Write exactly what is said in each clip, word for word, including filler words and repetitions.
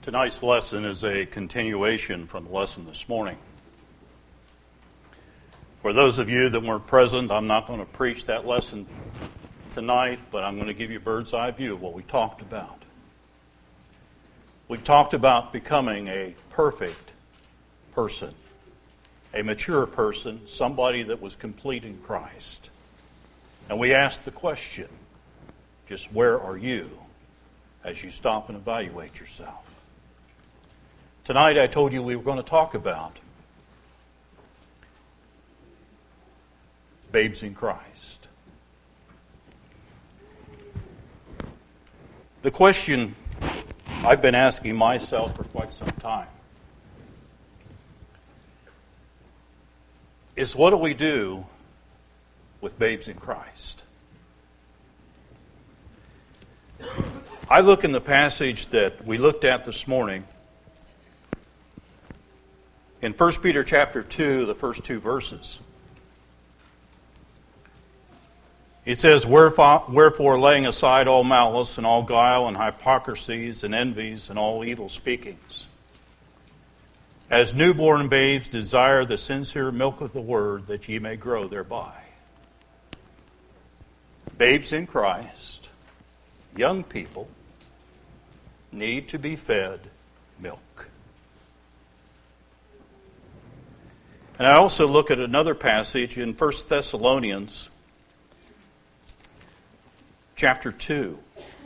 Tonight's lesson is a continuation from the lesson this morning. For those of you that weren't present, I'm not going to preach that lesson tonight, but I'm going to give you a bird's eye view of what we talked about. We talked about becoming a perfect person, a mature person, somebody that was complete in Christ. And we asked the question, just where are you as you stop and evaluate yourself? Tonight I told you we were going to talk about babes in Christ. The question I've been asking myself for quite some time is, what do we do with babes in Christ? I look in the passage that we looked at this morning in First Peter chapter two, the first two verses. It says, Wherefore, wherefore laying aside all malice and all guile and hypocrisies and envies and all evil speakings, as newborn babes desire the sincere milk of the word, that ye may grow thereby. Babes in Christ, young people, need to be fed milk. And I also look at another passage in First Thessalonians chapter two.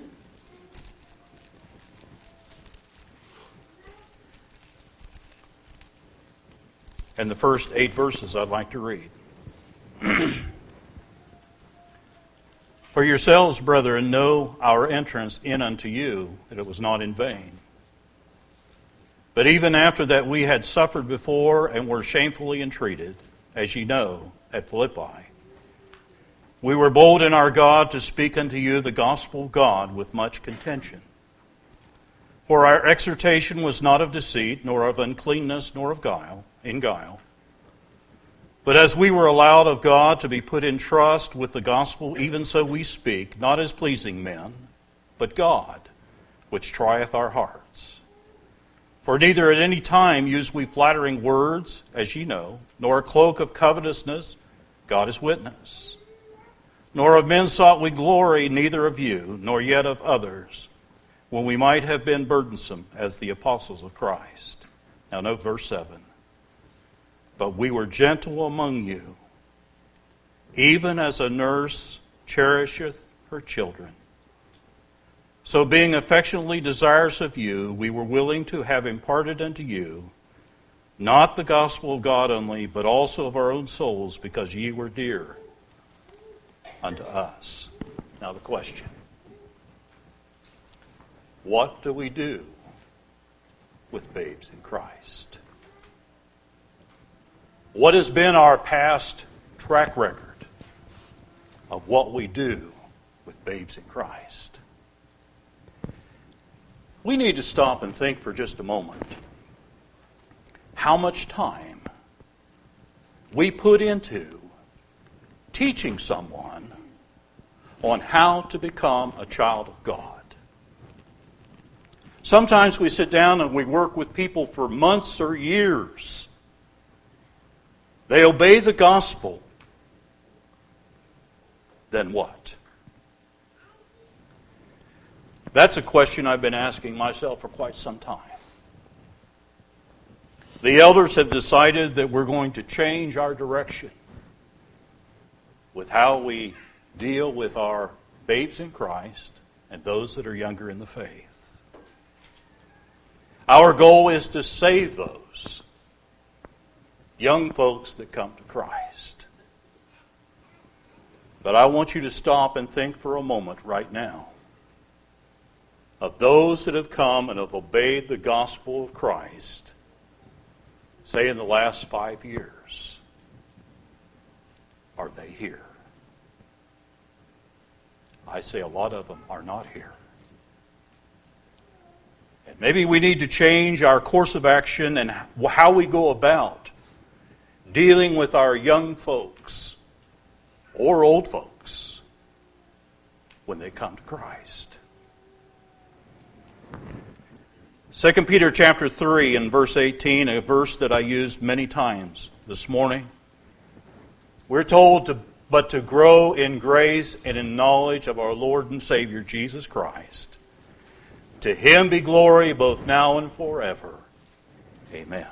And the first eight verses I'd like to read. For yourselves, brethren, know our entrance in unto you, that it was not in vain. But even after that we had suffered before and were shamefully entreated, as ye know, at Philippi, we were bold in our God to speak unto you the gospel of God with much contention. For our exhortation was not of deceit, nor of uncleanness, nor of guile, in guile. But as we were allowed of God to be put in trust with the gospel, even so we speak, not as pleasing men, but God, which trieth our hearts. For neither at any time use we flattering words, as ye know, nor a cloak of covetousness, God is witness. Nor of men sought we glory, neither of you, nor yet of others, when we might have been burdensome as the apostles of Christ. Now note verse seven. But we were gentle among you, even as a nurse cherisheth her children. So being affectionately desirous of you, we were willing to have imparted unto you, not the gospel of God only, but also of our own souls, because ye were dear unto us. Now the question, what do we do with babes in Christ? What has been our past track record of what we do with babes in Christ? We need to stop and think for just a moment how much time we put into teaching someone on how to become a child of God. Sometimes we sit down and we work with people for months or years. They obey the gospel. Then what? That's a question I've been asking myself for quite some time. The elders have decided that we're going to change our direction with how we deal with our babes in Christ and those that are younger in the faith. Our goal is to save those young folks that come to Christ. But I want you to stop and think for a moment right now of those that have come and have obeyed the gospel of Christ, say in the last five years. Are they here? I say a lot of them are not here. And maybe we need to change our course of action and how we go about dealing with our young folks or old folks when they come to Christ. Second Peter chapter three and verse eighteen, a verse that I used many times this morning. We're told to but to grow in grace and in knowledge of our Lord and Savior Jesus Christ. To Him be glory both now and forever. Amen.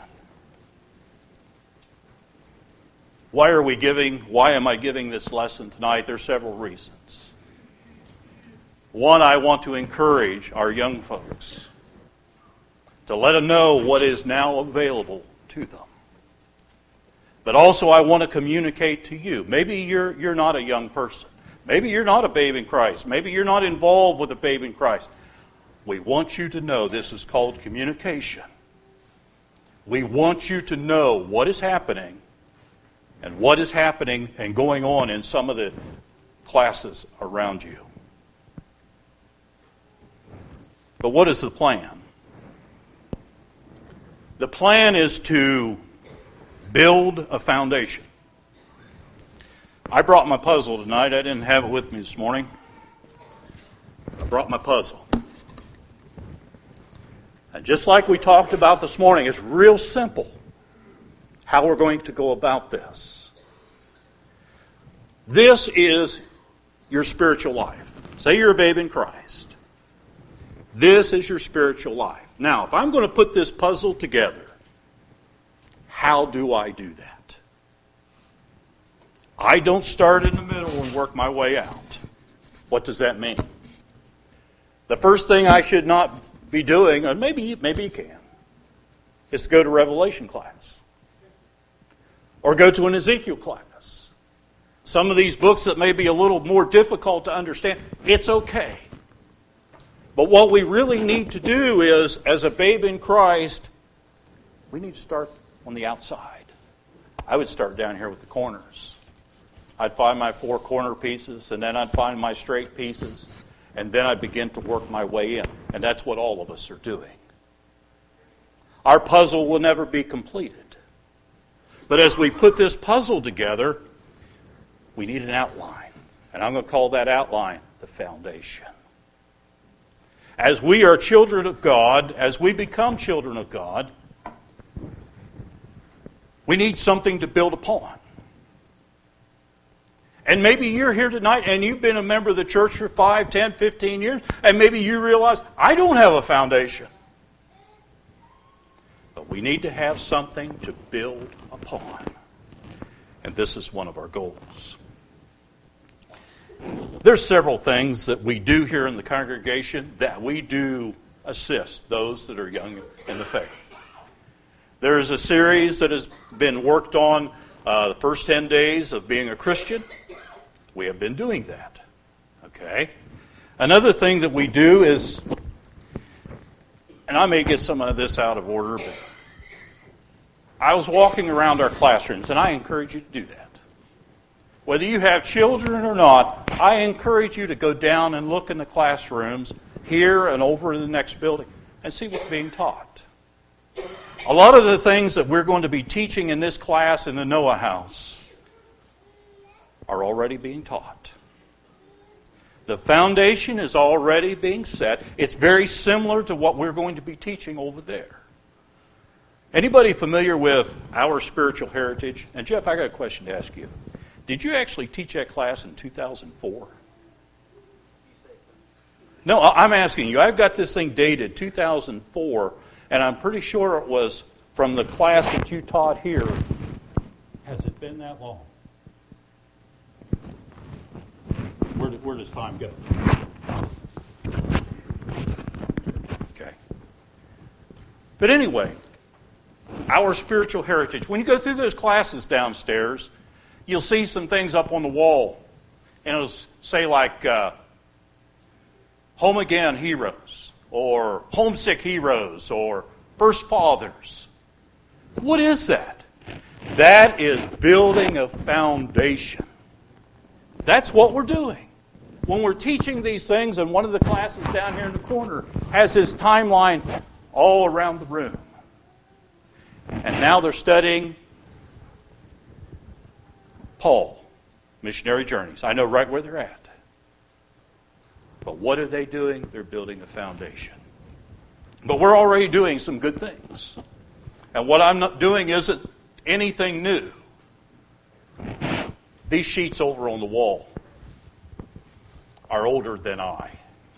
Why are we giving, why am I giving this lesson tonight? There are several reasons. One, I want to encourage our young folks to let them know what is now available to them. But also I want to communicate to you. Maybe you're, you're not a young person. Maybe you're not a babe in Christ. Maybe you're not involved with a babe in Christ. We want you to know this is called communication. We want you to know what is happening and what is happening and going on in some of the classes around you. But what is the plan? The plan is to build a foundation. I brought my puzzle tonight. I didn't have it with me this morning. I brought my puzzle. And just like we talked about this morning, it's real simple how we're going to go about this. This is your spiritual life. Say you're a babe in Christ. This is your spiritual life. Now, if I'm going to put this puzzle together, how do I do that? I don't start in the middle and work my way out. What does that mean? The first thing I should not be doing, or maybe, maybe you can, is to go to Revelation class. Or go to an Ezekiel class. Some of these books that may be a little more difficult to understand, it's okay. But what we really need to do is, as a babe in Christ, we need to start on the outside. I would start down here with the corners. I'd find my four corner pieces, and then I'd find my straight pieces, and then I'd begin to work my way in. And that's what all of us are doing. Our puzzle will never be completed. But as we put this puzzle together, we need an outline. And I'm going to call that outline the foundation. As we are children of God, as we become children of God, we need something to build upon. And maybe you're here tonight and you've been a member of the church for five, ten, fifteen years, and maybe you realize, I don't have a foundation. But we need to have something to build upon. And this is one of our goals. There's several things that we do here in the congregation that we do assist those that are young in the faith. There is a series that has been worked on uh, the first ten days of being a Christian. We have been doing that. Okay? Another thing that we do is, and I may get some of this out of order, but I was walking around our classrooms, and I encourage you to do that. Whether you have children or not, I encourage you to go down and look in the classrooms here and over in the next building and see what's being taught. A lot of the things that we're going to be teaching in this class in the Noah House are already being taught. The foundation is already being set. It's very similar to what we're going to be teaching over there. Anybody familiar with our spiritual heritage? And Jeff, I got a question to ask you. Did you actually teach that class in two thousand four? No, I'm asking you. I've got this thing dated two thousand four, and I'm pretty sure it was from the class that you taught here. Has it been that long? Where, where does time go? Okay. But anyway, our spiritual heritage. When you go through those classes downstairs, you'll see some things up on the wall. And it'll say like, uh, Home Again Heroes, or Homesick Heroes, or First Fathers. What is that? That is building a foundation. That's what we're doing. When we're teaching these things, and one of the classes down here in the corner has this timeline all around the room. And now they're studying Paul, Missionary Journeys. I know right where they're at. But what are they doing? They're building a foundation. But we're already doing some good things. And what I'm not doing isn't anything new. These sheets over on the wall are older than I.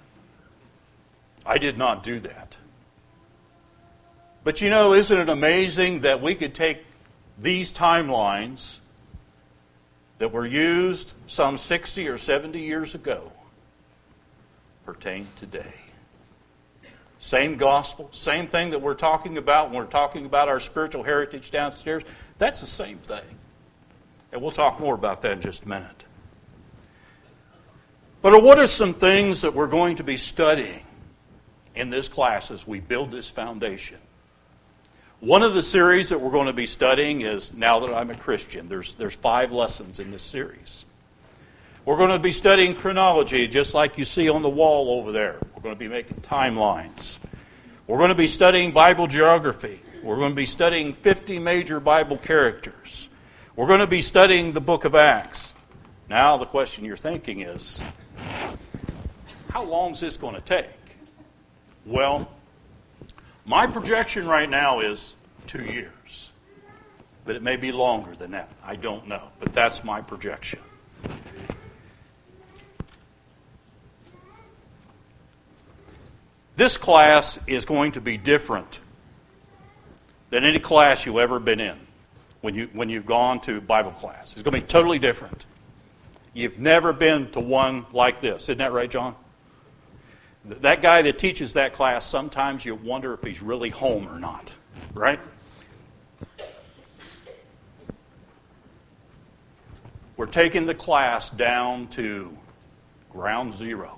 I did not do that. But you know, isn't it amazing that we could take these timelines that were used some sixty or seventy years ago, pertain today? Same gospel, same thing that we're talking about when we're talking about our spiritual heritage downstairs. That's the same thing. And we'll talk more about that in just a minute. But what are some things that we're going to be studying in this class as we build this foundation? One of the series that we're going to be studying is Now That I'm a Christian. There's, there's five lessons in this series. We're going to be studying chronology, just like you see on the wall over there. We're going to be making timelines. We're going to be studying Bible geography. We're going to be studying fifty major Bible characters. We're going to be studying the book of Acts. Now the question you're thinking is, how long is this going to take? Well, my projection right now is two years. But it may be longer than that. I don't know. But that's my projection. This class is going to be different than any class you've ever been in when, you, when you've gone to Bible class. It's going to be totally different. You've never been to one like this. Isn't that right, John? That guy that teaches that class, sometimes you wonder if he's really home or not. Right? We're taking the class down to ground zero.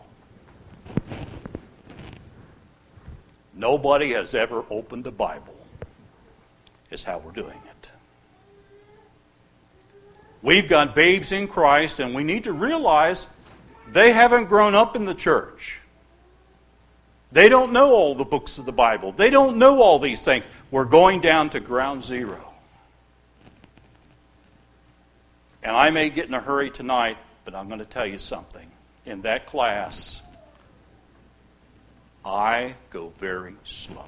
Nobody has ever opened the Bible, is how we're doing it. We've got babes in Christ, and we need to realize they haven't grown up in the church. They don't know all the books of the Bible. They don't know all these things. We're going down to ground zero. And I may get in a hurry tonight, but I'm going to tell you something. In that class, I go very slow.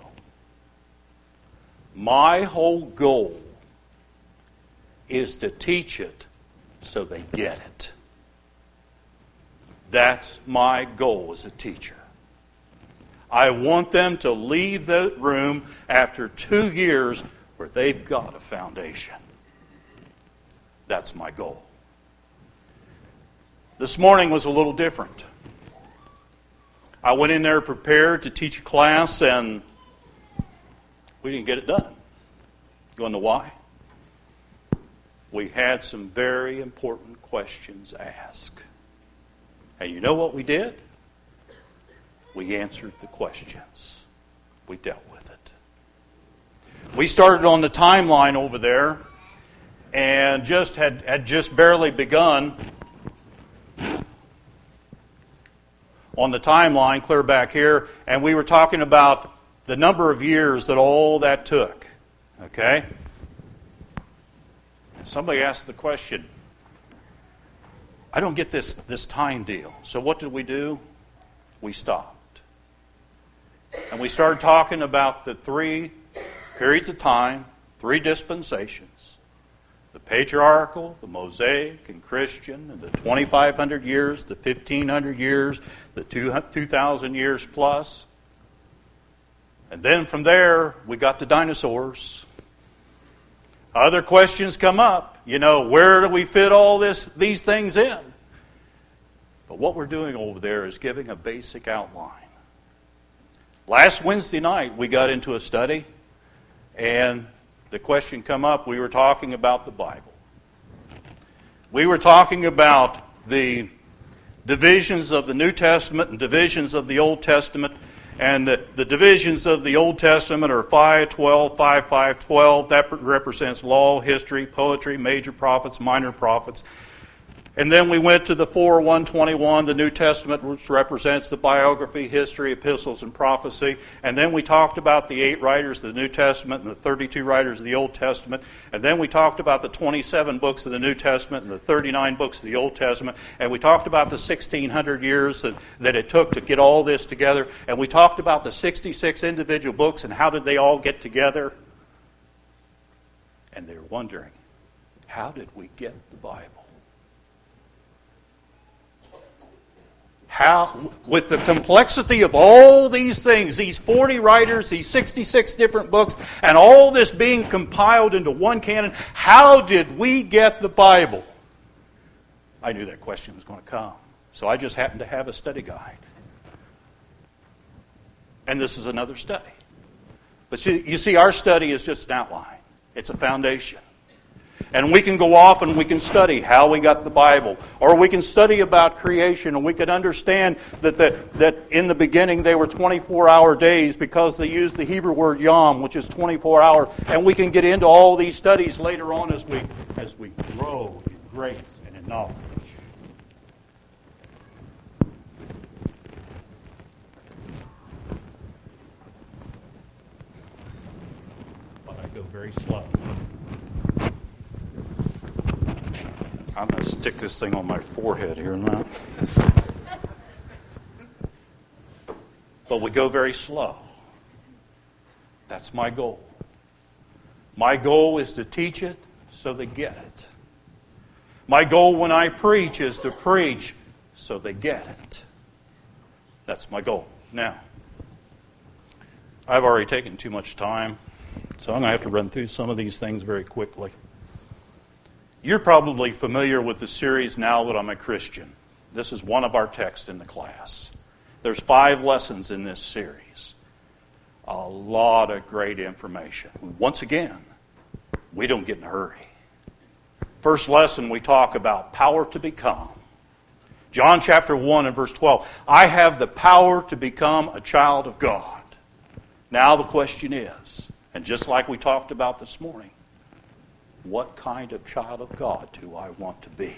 My whole goal is to teach it so they get it. That's my goal as a teacher. I want them to leave the room after two years where they've got a foundation. That's my goal. This morning was a little different. I went in there prepared to teach a class, and we didn't get it done. You want to know why? We had some very important questions asked. And you know what we did? We answered the questions. We dealt with it. We started on the timeline over there, and just had, had just barely begun on the timeline, clear back here, and we were talking about the number of years that all that took. Okay? Somebody asked the question, I don't get this, this time deal. So what did we do? We stopped. And we started talking about the three periods of time, three dispensations. The patriarchal, the Mosaic, and Christian, and the twenty-five hundred years, the fifteen hundred years, the two thousand years plus. And then from there, we got the dinosaurs. Other questions come up. You know, where do we fit all this, these things in? But what we're doing over there is giving a basic outline. Last Wednesday night, we got into a study, and the question come up, we were talking about the Bible. We were talking about the divisions of the New Testament and divisions of the Old Testament. And the, the divisions of the Old Testament are five, twelve, five, five, twelve. That represents law, history, poetry, major prophets, minor prophets. And then we went to the four one twenty-one, the New Testament, which represents the biography, history, epistles, and prophecy. And then we talked about the eight writers of the New Testament and the thirty-two writers of the Old Testament. And then we talked about the twenty-seven books of the New Testament and the thirty-nine books of the Old Testament. And we talked about the sixteen hundred years that, that it took to get all this together. And we talked about the sixty-six individual books and how did they all get together. And they're wondering, how did we get the Bible? How, with the complexity of all these things, these forty writers, these sixty-six different books, and all this being compiled into one canon, how did we get the Bible? I knew that question was going to come. So I just happened to have a study guide. And this is another study. But see, you see, our study is just an outline. It's a foundation. And we can go off and we can study how we got the Bible. Or we can study about creation and we can understand that, the, that in the beginning they were twenty-four hour days because they used the Hebrew word yom, which is twenty-four hour. And we can get into all these studies later on as we, as we grow in grace and in knowledge. But I go very slow. I'm going to stick this thing on my forehead here now. But we go very slow. That's my goal. My goal is to teach it so they get it. My goal when I preach is to preach so they get it. That's my goal. Now, I've already taken too much time, so I'm going to have to run through some of these things very quickly. You're probably familiar with the series Now That I'm a Christian. This is one of our texts in the class. There's five lessons in this series. A lot of great information. Once again, we don't get in a hurry. First lesson, we talk about power to become. John chapter one and verse twelve. I have the power to become a child of God. Now the question is, and just like we talked about this morning, what kind of child of God do I want to be?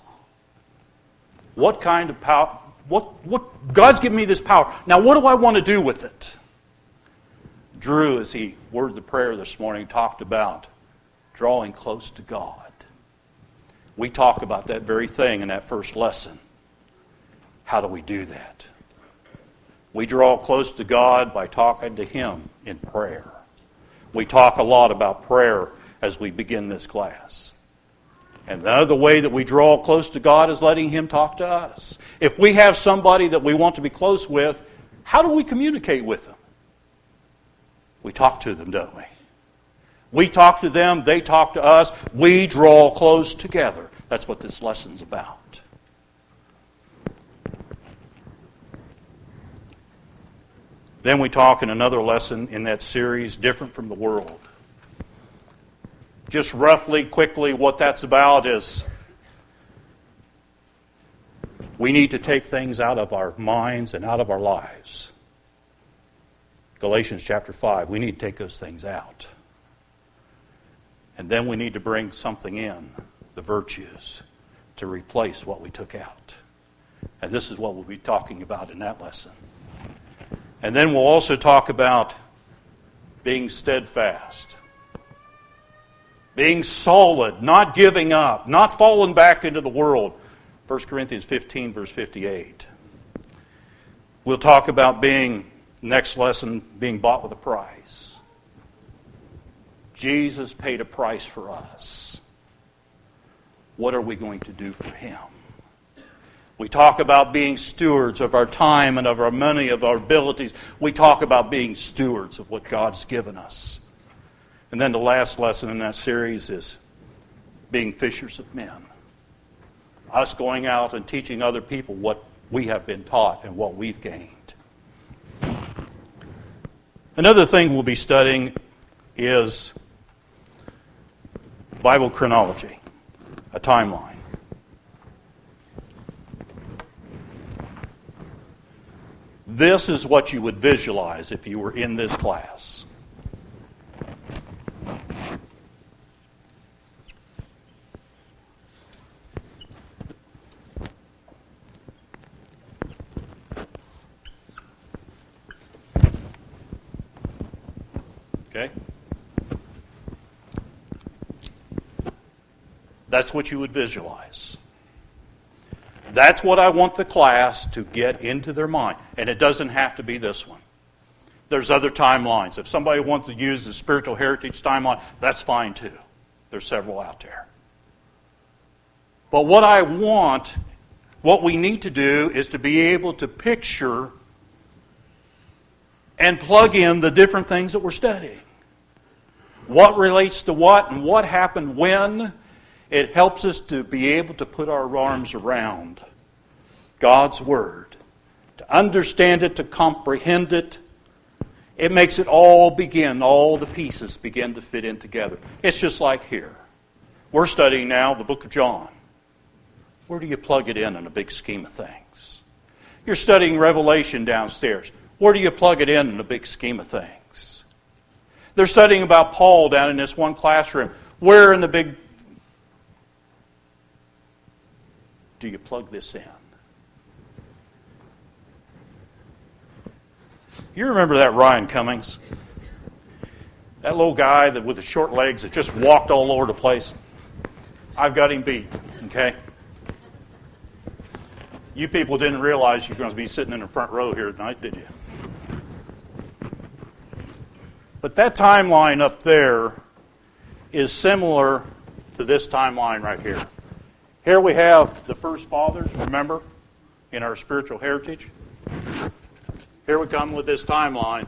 What kind of power? What, what, God's given me this power. Now, what do I want to do with it? Drew, as he worded the prayer this morning, talked about drawing close to God. We talk about that very thing in that first lesson. How do we do that? We draw close to God by talking to Him in prayer. We talk a lot about prayer as we begin this class. And another way that we draw close to God is letting Him talk to us. If we have somebody that we want to be close with, how do we communicate with them? We talk to them, don't we? We talk to them, they talk to us, we draw close together. That's what this lesson's about. Then we talk in another lesson in that series, Different from the World. Just roughly, quickly, what that's about is we need to take things out of our minds and out of our lives. Galatians chapter five, we need to take those things out. And then we need to bring something in, the virtues, to replace what we took out. And this is what we'll be talking about in that lesson. And then we'll also talk about being steadfast. Being solid, not giving up, not falling back into the world. First Corinthians fifteen, verse fifty-eight. We'll talk about being, next lesson, being bought with a price. Jesus paid a price for us. What are we going to do for Him? We talk about being stewards of our time and of our money, of our abilities. We talk about being stewards of what God's given us. And then the last lesson in that series is being fishers of men. Us going out and teaching other people what we have been taught and what we've gained. Another thing we'll be studying is Bible chronology, a timeline. This is what you would visualize if you were in this class. Okay? That's what you would visualize. That's what I want the class to get into their mind. And it doesn't have to be this one. There's other timelines. If somebody wants to use the spiritual heritage timeline, that's fine too. There's several out there. But what I want, what we need to do is to be able to picture and plug in the different things that we're studying. What relates to what and what happened when. It helps us to be able to put our arms around God's Word, to understand it, to comprehend it. It makes it all begin, all the pieces begin to fit in together. It's just like here. We're studying now the book of John. Where do you plug it in in a big scheme of things? You're studying Revelation downstairs. Where do you plug it in in a big scheme of things? They're studying about Paul down in this one classroom. Where in the big do you plug this in? You remember that Ryan Cummings? That little guy that with the short legs that just walked all over the place? I've got him beat, okay? You people didn't realize you were going to be sitting in the front row here tonight, did you? But that timeline up there is similar to this timeline right here. Here we have the first fathers, remember, in our spiritual heritage. Here we come with this timeline.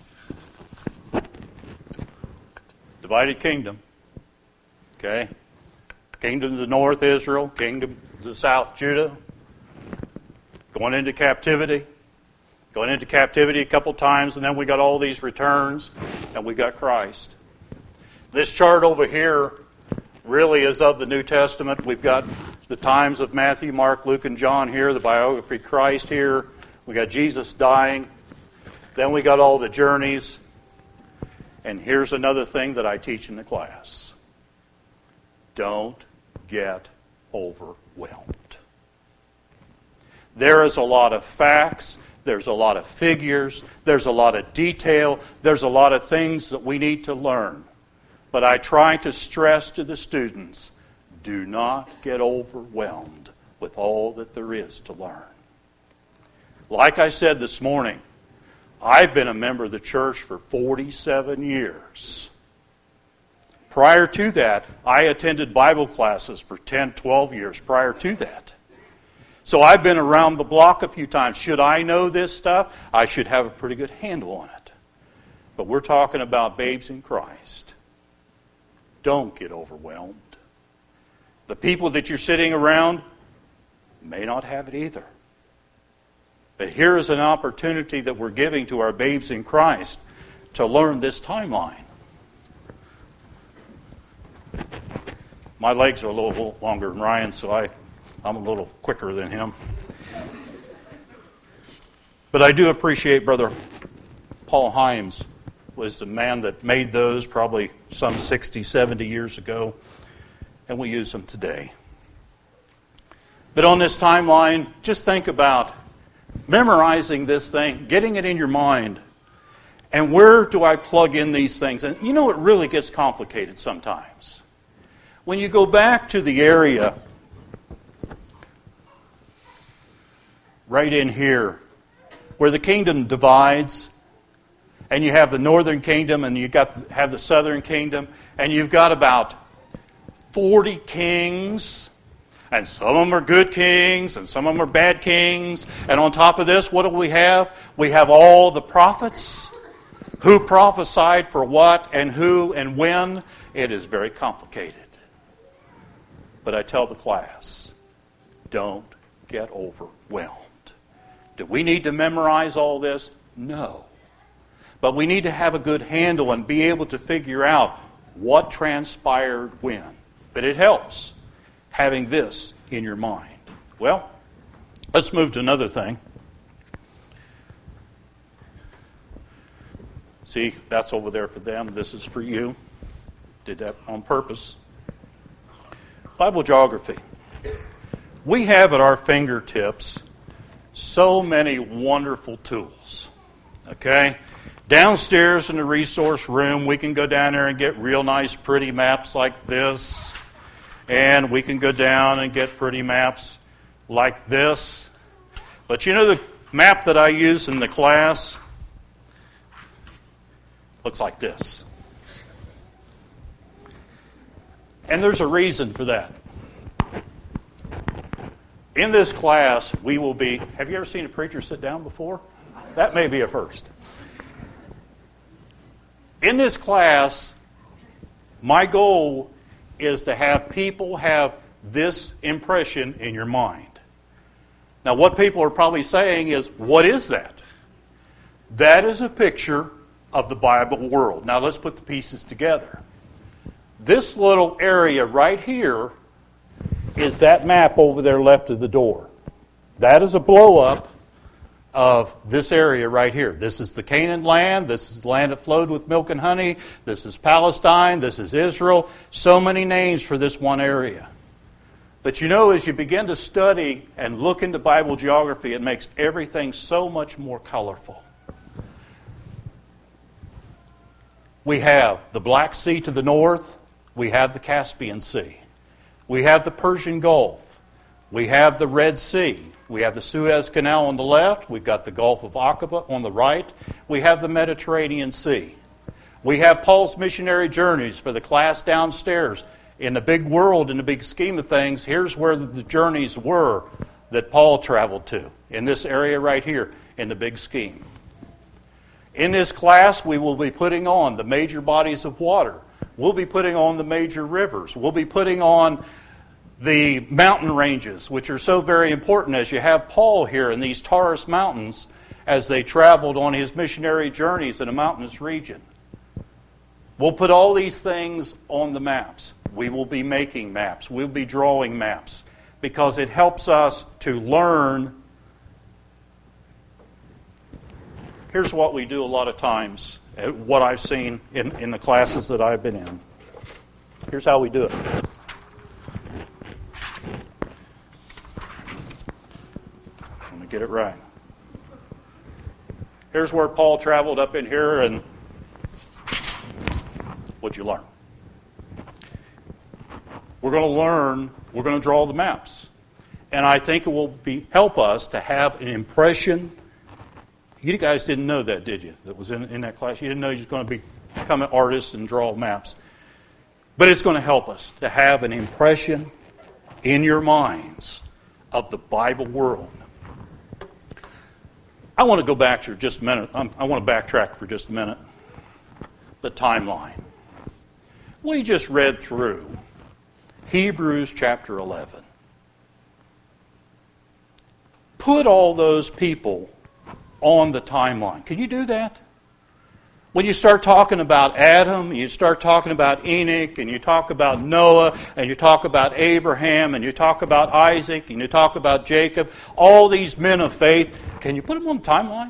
Divided kingdom. Okay? Kingdom of the north, Israel. Kingdom of the south, Judah. Going into captivity. Going into captivity a couple times, and then we got all these returns, and we got Christ. This chart over here really is of the New Testament. We've got the times of Matthew, Mark, Luke, and John here, the biography of Christ here. We got Jesus dying. Then we got all the journeys. And here's another thing that I teach in the class. Don't get overwhelmed. There is a lot of facts. There's a lot of figures. There's a lot of detail. There's a lot of things that we need to learn. But I try to stress to the students, do not get overwhelmed with all that there is to learn. Like I said this morning, I've been a member of the church for forty-seven years. Prior to that, I attended Bible classes for ten, twelve years prior to that. So I've been around the block a few times. Should I know this stuff? I should have a pretty good handle on it. But we're talking about babes in Christ. Don't get overwhelmed. The people that you're sitting around may not have it either. But here is an opportunity that we're giving to our babes in Christ to learn this timeline. My legs are a little longer than Ryan, so I, I'm a little quicker than him. But I do appreciate Brother Paul Himes was the man that made those probably some sixty, seventy years ago, and we use them today. But on this timeline, just think about memorizing this thing, getting it in your mind, and where do I plug in these things? And you know, it really gets complicated sometimes. When you go back to the area right in here, where the kingdom divides, and you have the northern kingdom, and you got have the southern kingdom, and you've got about forty kings, and some of them are good kings, and some of them are bad kings. And on top of this, what do we have? We have all the prophets. Who prophesied for what, and who, and when? It is very complicated. But I tell the class, don't get overwhelmed. Do we need to memorize all this? No. But we need to have a good handle and be able to figure out what transpired when. But it helps having this in your mind. Well, let's move to another thing. See, that's over there for them. This is for you. Did that on purpose. Bible geography. We have at our fingertips so many wonderful tools. Okay? Downstairs in the resource room, we can go down there and get real nice, pretty maps like this. And we can go down and get pretty maps like this. But you know the map that I use in the class looks like this. And there's a reason for that. In this class, we will be... Have you ever seen a preacher sit down before? That may be a first. In this class, my goal is to have people have this impression in your mind. Now, what people are probably saying is, what is that? That is a picture of the Bible world. Now, let's put the pieces together. This little area right here is that map over there left of the door. That is a blow-up of this area right here. This is the Canaan land. This is the land that flowed with milk and honey. This is Palestine. This is Israel. So many names for this one area. But you know, as you begin to study and look into Bible geography, it makes everything so much more colorful. We have the Black Sea to the north. We have the Caspian Sea. We have the Persian Gulf. We have the Red Sea. We have the Suez Canal on the left. We've got the Gulf of Aqaba on the right. We have the Mediterranean Sea. We have Paul's missionary journeys for the class downstairs. In the big world, in the big scheme of things, here's where the journeys were that Paul traveled to, in this area right here, in the big scheme. In this class, we will be putting on the major bodies of water. We'll be putting on the major rivers. We'll be putting on the mountain ranges, which are so very important as you have Paul here in these Taurus mountains as they traveled on his missionary journeys in a mountainous region. We'll put all these things on the maps. We will be making maps. We'll be drawing maps because it helps us to learn. Here's what we do a lot of times, what I've seen in, in the classes that I've been in. Here's how we do it. Let me get it right. Here's where Paul traveled up in here, and what'd you learn? We're going to learn, we're going to draw the maps. And I think it will be help us to have an impression. You guys didn't know that, did you? That was in, in that class. You didn't know you was going to be, become an artist and draw maps. But it's going to help us to have an impression in your minds of the Bible world. I want to go back for just a minute. I'm, I want to backtrack for just a minute. The timeline. We just read through Hebrews chapter eleven. Put all those people on the timeline. Can you do that? When you start talking about Adam, you start talking about Enoch, and you talk about Noah, and you talk about Abraham, and you talk about Isaac, and you talk about Jacob, all these men of faith, can you put them on the timeline?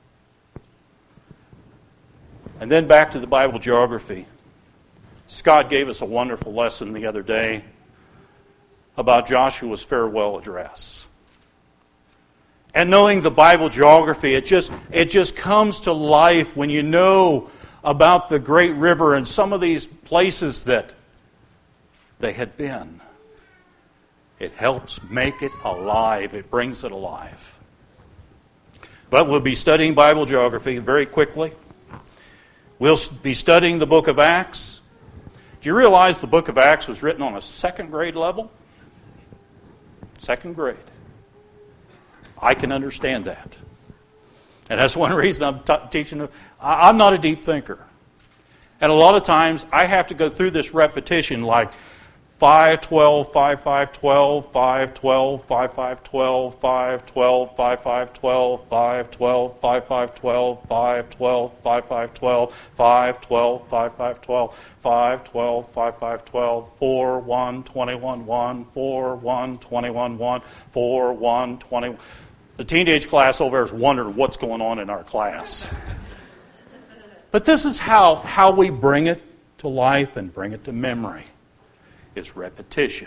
And then back to the Bible geography. Scott gave us a wonderful lesson the other day about Joshua's farewell address. And knowing the Bible geography, it just it just comes to life when you know about the great river and some of these places that they had been. It helps make it alive. It brings it alive. But we'll be studying Bible geography very quickly. We'll be studying the book of Acts. Do you realize the book of Acts was written on a second grade level? Second grade. I can understand that. And that's one reason I'm t- teaching. I'm not a deep thinker. And a lot of times I have to go through this repetition like five, twelve, five, five, twelve, five, twelve, five, five, twelve, five, twelve, five, five, twelve, five, twelve, five, five, twelve, five, twelve, five, five, twelve, five, twelve, five, five, twelve, five, twelve, five, five, twelve, four, one, twenty-one, one, four, one, twenty-one, one, four, one, twenty. The teenage class over there is wondering what's going on in our class. But this is how, how we bring it to life and bring it to memory. It's repetition.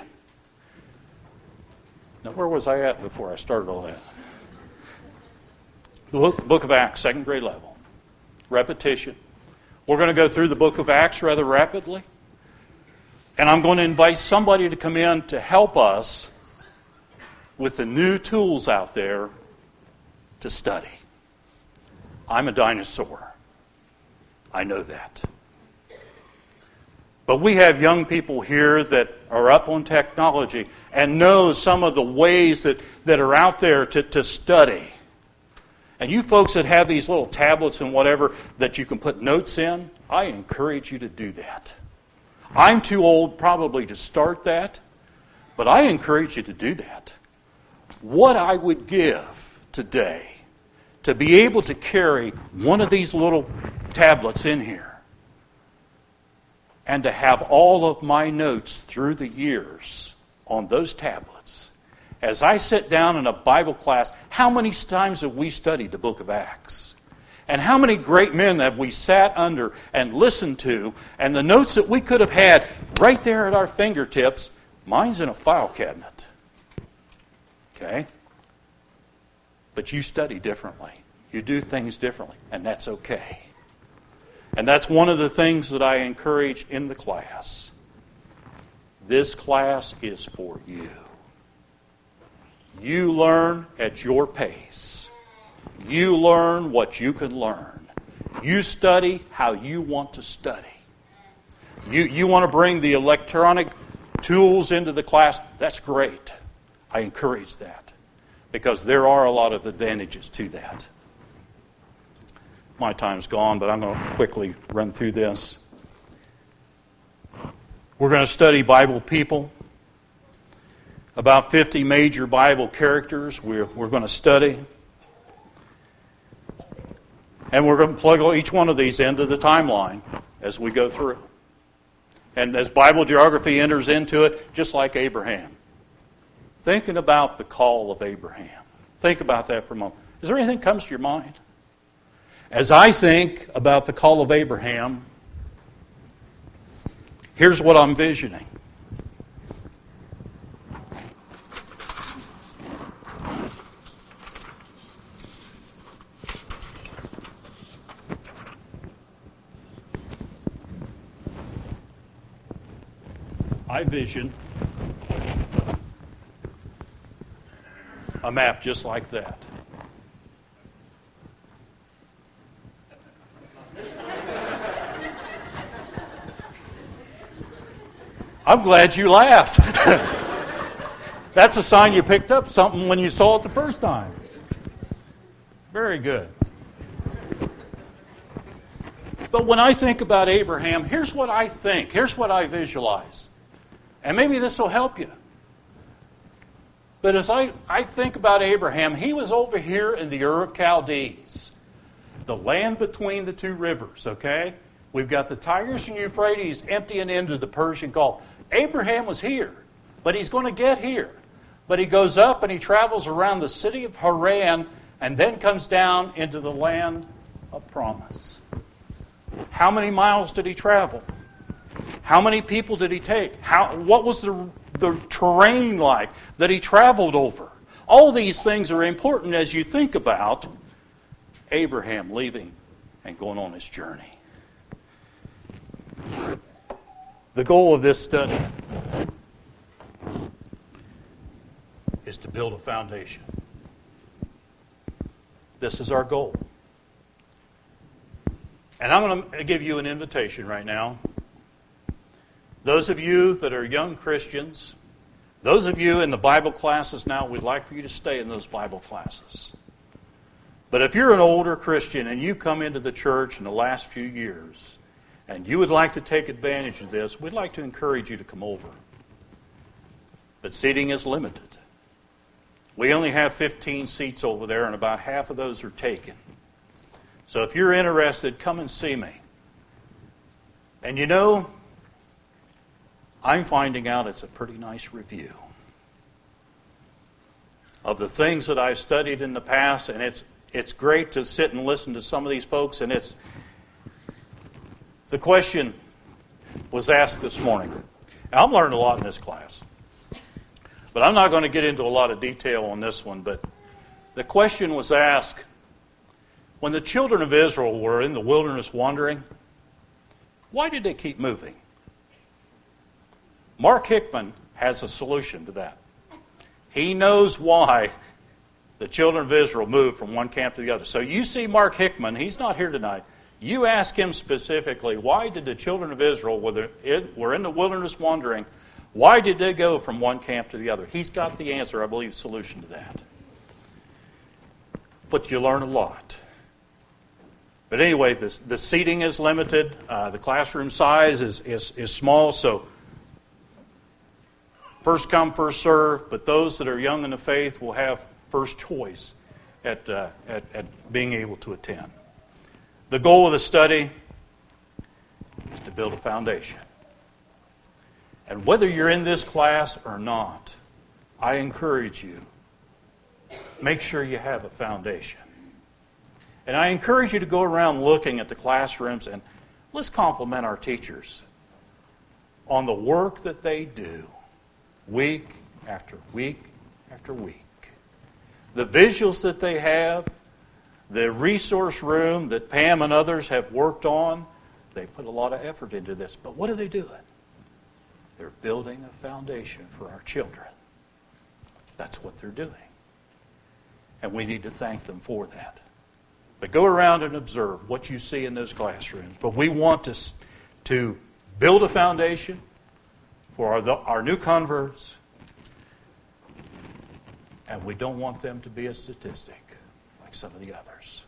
Now, where was I at before I started all that? The book, book of Acts, second grade level. repetition. We're going to go through the book of Acts rather rapidly. And I'm going to invite somebody to come in to help us with the new tools out there to study. I'm a dinosaur. I know that. But we have young people here that are up on technology and know some of the ways that, that are out there to, to study. And you folks that have these little tablets and whatever that you can put notes in, I encourage you to do that. I'm too old probably to start that, but I encourage you to do that. What I would give today to be able to carry one of these little tablets in here and to have all of my notes through the years on those tablets. As I sit down in a Bible class, how many times have we studied the book of Acts? And how many great men have we sat under and listened to, and the notes that we could have had right there at our fingertips, mine's in a file cabinet. Okay? But you study differently. You do things differently, and that's okay. And that's one of the things that I encourage in the class. This class is for you. You learn at your pace. You learn what you can learn. You study how you want to study. You, you want to bring the electronic tools into the class, that's great. I encourage that because there are a lot of advantages to that. My time's gone, but I'm going to quickly run through this. We're going to study Bible people. About fifty major Bible characters we're, we're going to study. And we're going to plug each one of these into the timeline as we go through. And as Bible geography enters into it, just like Abraham. Thinking about the call of Abraham. Think about that for a moment. Is there anything that comes to your mind? As I think about the call of Abraham, here's what I'm visioning. I vision a map just like that. I'm glad you laughed. That's a sign you picked up something when you saw it the first time. Very good. But when I think about Abraham, here's what I think. Here's what I visualize. And maybe this will help you. But as I, I think about Abraham, he was over here in the Ur of Chaldees, the land between the two rivers, okay? We've got the Tigris and Euphrates emptying into the Persian Gulf. Abraham was here, but he's going to get here. But he goes up and he travels around the city of Haran and then comes down into the land of promise. How many miles did he travel? How many people did he take? How, what was the, the terrain like that he traveled over? All these things are important as you think about Abraham leaving and going on his journey. The goal of this study is to build a foundation. This is our goal. And I'm going to give you an invitation right now. Those of you that are young Christians, those of you in the Bible classes now, we'd like for you to stay in those Bible classes. But if you're an older Christian and you come into the church in the last few years and you would like to take advantage of this, we'd like to encourage you to come over. But seating is limited. We only have fifteen seats over there and about half of those are taken. So if you're interested, come and see me. And you know, I'm finding out it's a pretty nice review of the things that I've studied in the past, and it's it's great to sit and listen to some of these folks, and it's the question was asked this morning. Now, I'm learning a lot in this class, but I'm not going to get into a lot of detail on this one, but the question was asked, When the children of Israel were in the wilderness wandering, why did they keep moving? Mark Hickman has a solution to that. He knows why the children of Israel moved from one camp to the other. So you see Mark Hickman, he's not here tonight. You ask him specifically, why did the children of Israel, whether it were in the wilderness wandering, why did they go from one camp to the other? He's got the answer, I believe, solution to that. But you learn a lot. But anyway, the, the seating is limited. Uh, the classroom size is, is, is small, so first come, first serve. But those that are young in the faith will have first choice at, uh, at, at being able to attend. The goal of the study is to build a foundation. And whether you're in this class or not, I encourage you, make sure you have a foundation. And I encourage you to go around looking at the classrooms and let's compliment our teachers on the work that they do week after week after week. The visuals that they have, the resource room that Pam and others have worked on, they put a lot of effort into this. But what are they doing? They're building a foundation for our children. That's what they're doing. And we need to thank them for that. But go around and observe what you see in those classrooms. But we want to, to build a foundation for our, the, our new converts. And we don't want them to be a statistic like some of the others.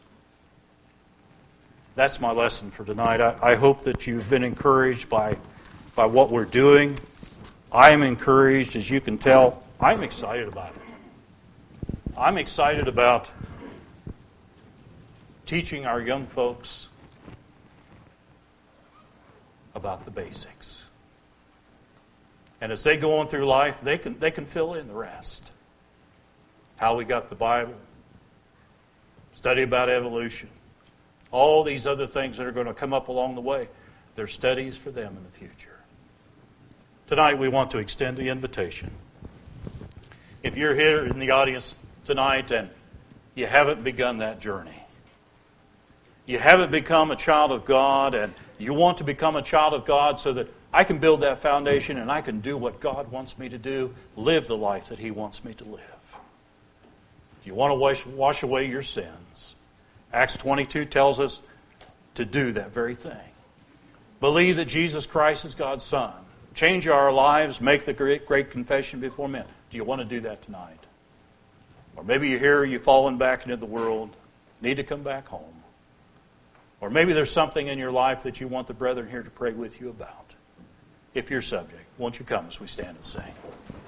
That's my lesson for tonight. I, I hope that you've been encouraged by, by what we're doing. I am encouraged, as you can tell. I'm excited about it. I'm excited about teaching our young folks about the basics. And as they go on through life, they can, they can fill in the rest. How we got the Bible, study about evolution, all these other things that are going to come up along the way. They're studies for them in the future. Tonight we want to extend the invitation. If you're here in the audience tonight and you haven't begun that journey, you haven't become a child of God, and you want to become a child of God so that I can build that foundation and I can do what God wants me to do, live the life that He wants me to live. You want to wash, wash away your sins. Acts twenty-two tells us to do that very thing. Believe that Jesus Christ is God's Son. Change our lives, make the great, great confession before men. Do you want to do that tonight? Or maybe you're here, you've fallen back into the world, need to come back home. Or maybe there's something in your life that you want the brethren here to pray with you about. If you're subject, won't you come as we stand and sing?